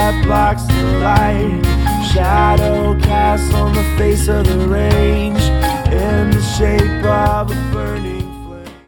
that blocks the light. Shadow cast on the face of the range in the shape of a burning